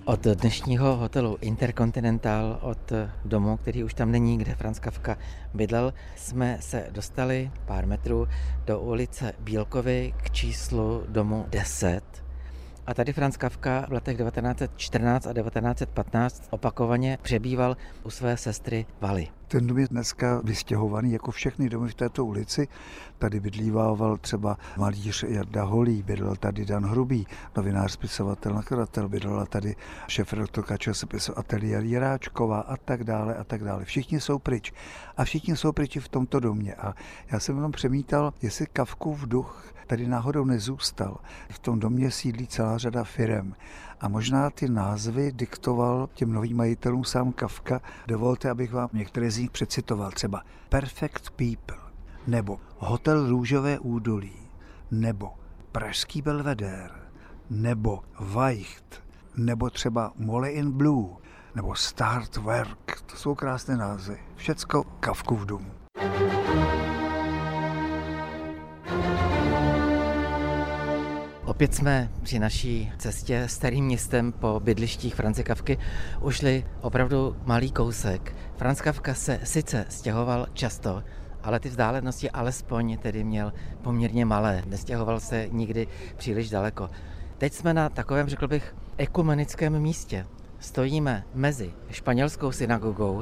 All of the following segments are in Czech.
Od dnešního hotelu Intercontinental, od domu, který už tam není, kde Franz Kafka bydlel, jsme se dostali pár metrů do ulice Bílkovy k číslu domu 10. A tady Franz Kafka v letech 1914 a 1915 opakovaně přebýval u své sestry Vally. Ten dům je dneska vystěhovaný jako všechny domy v této ulici. Tady bydlíval třeba malíř Jarda Holý, bydlel tady Dan Hrubý, novinář, spisovatel, nakladatel, bydlela tady šéfredaktorka časopisu Ateliér Jiráčková a tak dále a tak dále. Všichni jsou pryč. A všichni jsou pryč v tomto domě. A já jsem jenom přemítal, jestli Kafkův duch tady náhodou nezůstal. V tom domě sídlí celá řada firem. A možná ty názvy diktoval těm novým majitelům sám Kafka. Dovolte, abych vám některé z nich přecitoval. Třeba Perfect People, nebo Hotel Růžové údolí, nebo Pražský Belvedere, nebo Weicht, nebo třeba Molly in Blue, nebo Start Work. To jsou krásné názvy. Všecko Kafkův dům. Opět jsme při naší cestě starým městem po bydlištích Franze Kafky ušli opravdu malý kousek. Franz Kafka se sice stěhoval často, ale ty vzdálenosti alespoň tedy měl poměrně malé. Nestěhoval se nikdy příliš daleko. Teď jsme na takovém, řekl bych, ekumenickém místě. Stojíme mezi španělskou synagogou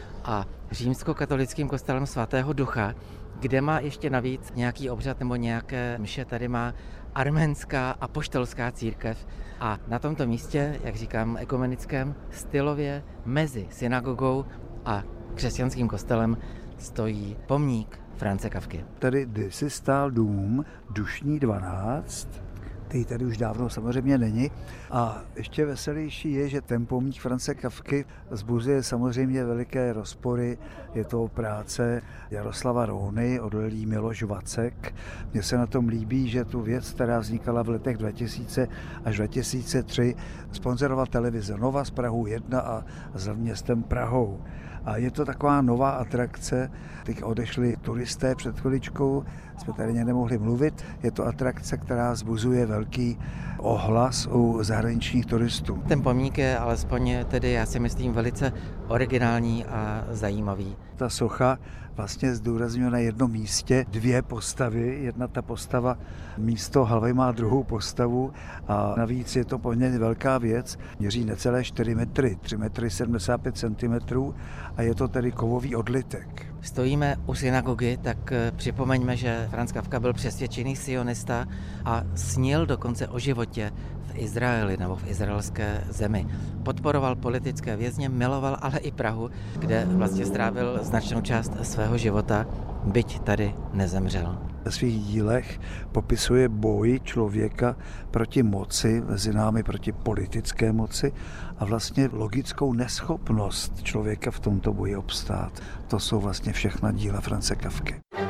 a římskokatolickým kostelem svatého Ducha, kde má ještě navíc nějaký obřad nebo nějaké mše, tady má arménská apoštolská církev. A na tomto místě, jak říkám, ekumenickém, stylově mezi synagogou a křesťanským kostelem stojí pomník Franze Kafky. Tady kdysi stál dům Dušní 12, který tady už dávno samozřejmě není. A ještě veselější je, že ten pomník Franze Kafky vzbuzuje samozřejmě veliké rozpory. Je to práce Jaroslava Rouny, odlelí Miloš Vacek. Mně se na tom líbí, že tu věc, která vznikala v letech 2000 až 2003, sponzorovala televize Nova z Prahu 1 a s městem Prahou. A je to taková nová atrakce. Teď odešli turisté před chviličkou, jsme tady nemohli mluvit. Je to atrakce, která vzbuzuje velký ohlas u zahraničních turistů. Ten pomník je alespoň tedy, já si myslím, velice originální a zajímavý. Ta socha vlastně zdůrazňuje na jednom místě dvě postavy. Jedna ta postava místo hlavy má druhou postavu a navíc je to poměrně velká věc. Měří necelé 4 metry, 3 metry 75 centimetrů a je to tedy kovový odlitek. Stojíme u synagogy, tak připomeňme, že Franz Kafka byl přesvědčený sionista a snil dokonce o životě v Izraeli nebo v izraelské zemi. Podporoval politické vězně, miloval ale i Prahu, kde vlastně strávil značnou část svého života, byť tady nezemřel. Ve svých dílech popisuje boj člověka proti moci, mezi námi proti politické moci a vlastně logickou neschopnost člověka v tomto boji obstát. To jsou vlastně všechna díla Franze Kafky.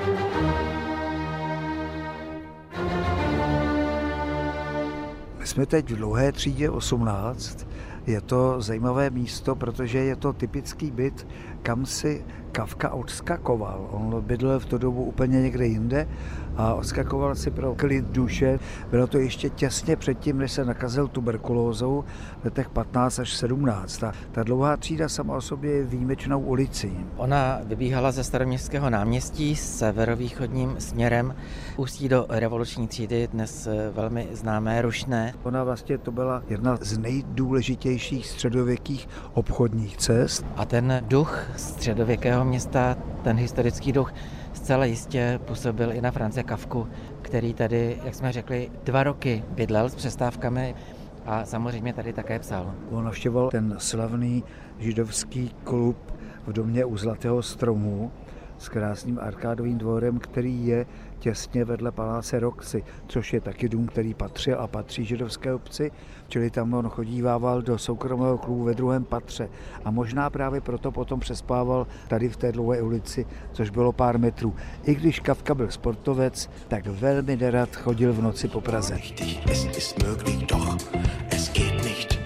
My jsme teď v dlouhé třídě 18. Je to zajímavé místo, protože je to typický byt, kam si Kafka odskakoval. On bydlel v tu dobu úplně někde jinde a odskakoval si pro klid duše. Bylo to ještě těsně předtím, než se nakazil tuberkulózou v letech 15 až 17. Ta dlouhá třída sama o sobě je výjimečnou ulicí. Ona vybíhala ze Staroměstského náměstí severovýchodním směrem, ústí do revoluční třídy, dnes velmi známé Rušné. Ona vlastně to byla jedna z nejdůležitějších středověkých obchodních cest. A ten duch středověkého města, ten historický duch, zcela jistě působil i na Franze Kafku, který tady, jak jsme řekli, 2 roky bydlel s přestávkami a samozřejmě tady také psal. On navštěvoval ten slavný židovský klub v domě u Zlatého stromu s krásným arkádovým dvorem, který je těsně vedle paláce Roxy, což je taky dům, který patřil a patří židovské obci, čili tam on chodívával do soukromého klubu ve 2. patře a možná právě proto potom přespával tady v té dlouhé ulici, což bylo pár metrů. I když Kafka byl sportovec, tak velmi nerad chodil v noci po Praze. Es ist möglich, doch es geht nicht.